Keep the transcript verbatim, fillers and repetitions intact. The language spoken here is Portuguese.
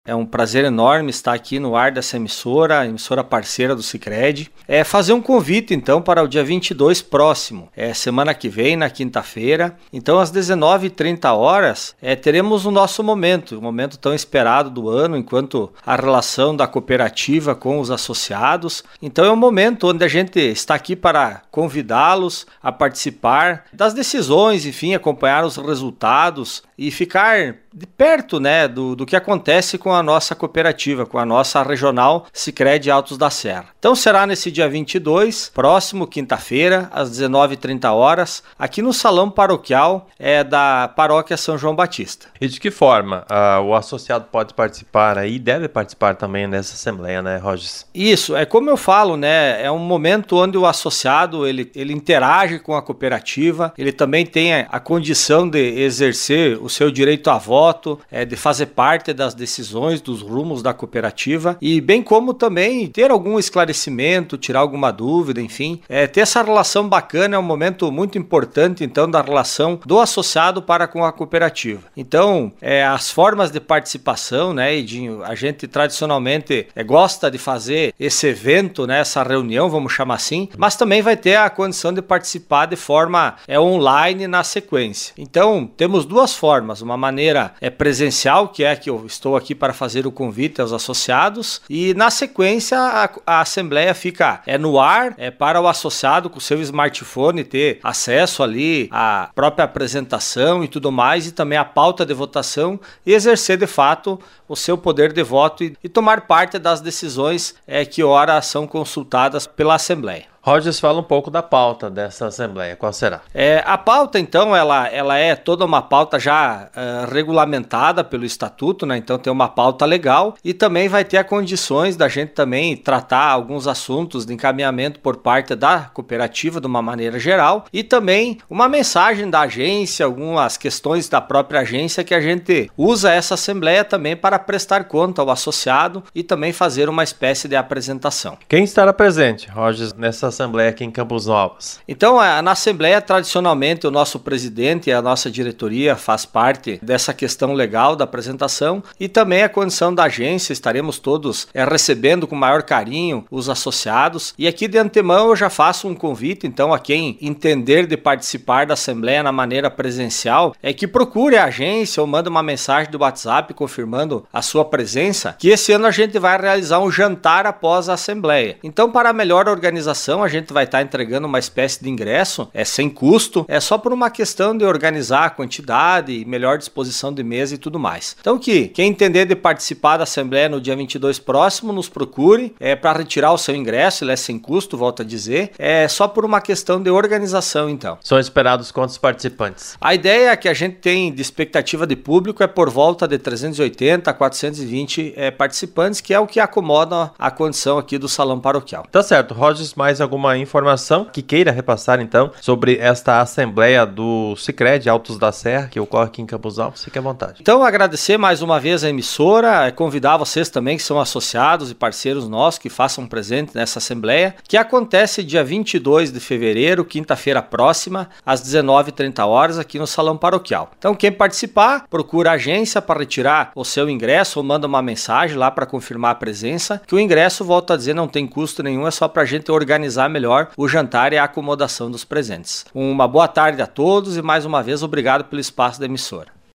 É um prazer enorme estar aqui no ar dessa emissora, a emissora parceira do Sicredi. É fazer um convite, então, para o dia vinte e dois próximo, é semana que vem, na quinta-feira. Então, às dezenove e trinta horas, é, teremos o nosso momento, o momento tão esperado do ano, enquanto a relação da cooperativa com os associados. Então, é um momento onde a gente está aqui para convidá-los a participar das decisões, enfim, acompanhar os resultados e ficar de perto, né, do, do que acontece com a nossa cooperativa, com a nossa regional Sicredi Altos da Serra. Então será nesse dia vinte e dois, próximo, quinta-feira, às dezenove e trinta horas, aqui no Salão Paroquial é, da Paróquia São João Batista. E de que forma uh, o associado pode participar aí, deve participar também dessa assembleia, né, Rogers? Isso, é como eu falo, né, é um momento onde o associado, ele, ele interage com a cooperativa, ele também tem a, a condição de exercer o seu direito a voto, é, de fazer parte das decisões, dos rumos da cooperativa e bem como também ter algum esclarecimento, tirar alguma dúvida, enfim. É, ter essa relação bacana é um momento muito importante, então, da relação do associado para com a cooperativa. Então, é, as formas de participação, né, Edinho, a gente tradicionalmente é, gosta de fazer esse evento, né, essa reunião, vamos chamar assim, mas também vai ter a condição de participar de forma é, online na sequência. Então, temos duas formas, uma maneira é presencial, que é que eu estou aqui para fazer o convite aos associados, e na sequência a, a assembleia fica é, no ar é, para o associado com o seu smartphone ter acesso ali à própria apresentação e tudo mais, e também a pauta de votação e exercer de fato o seu poder de voto e, e tomar parte das decisões é, que ora são consultadas pela assembleia. Rogers, fala um pouco da pauta dessa assembleia, qual será? É, a pauta, então, ela, ela é toda uma pauta já uh, regulamentada pelo estatuto, né? Então tem uma pauta legal e também vai ter as condições da gente também tratar alguns assuntos de encaminhamento por parte da cooperativa de uma maneira geral e também uma mensagem da agência, algumas questões da própria agência que a gente usa essa assembleia também para prestar conta ao associado e também fazer uma espécie de apresentação. Quem estará presente, Rogers, nessa assembleia aqui em Campos Novos? Então, na assembleia, tradicionalmente, o nosso presidente e a nossa diretoria faz parte dessa questão legal da apresentação e também a condição da agência, estaremos todos é, recebendo com maior carinho os associados e aqui de antemão eu já faço um convite, então, a quem entender de participar da assembleia na maneira presencial, é que procure a agência ou manda uma mensagem do WhatsApp confirmando a sua presença, que esse ano a gente vai realizar um jantar após a assembleia. Então, para a melhor organização, a gente vai estar entregando uma espécie de ingresso, é sem custo, é só por uma questão de organizar a quantidade, melhor disposição de mesa e tudo mais. Então que quem entender de participar da assembleia no dia vinte e dois próximo, nos procure é, para retirar o seu ingresso, ele é sem custo, volto a dizer, é só por uma questão de organização então. São esperados quantos participantes? A ideia que a gente tem de expectativa de público é por volta de trezentos e oitenta a quatrocentos e vinte é, participantes, que é o que acomoda a condição aqui do Salão Paroquial. Tá certo, Rogers, mais alguma informação que queira repassar então sobre esta assembleia do Sicredi Altos da Serra que ocorre aqui em Campos Novos? Fique à vontade. Então agradecer mais uma vez a emissora, convidar vocês também que são associados e parceiros nossos que façam presente nessa assembleia, que acontece dia vinte e dois de fevereiro, quinta-feira próxima, às dezenove e trinta horas aqui no Salão Paroquial. Então quem participar, procura a agência para retirar o seu ingresso ou manda uma mensagem lá para confirmar a presença, que o ingresso, volto a dizer, não tem custo nenhum, é só para a gente organizar melhor o jantar e a acomodação dos presentes. Uma boa tarde a todos e mais uma vez obrigado pelo espaço da emissora.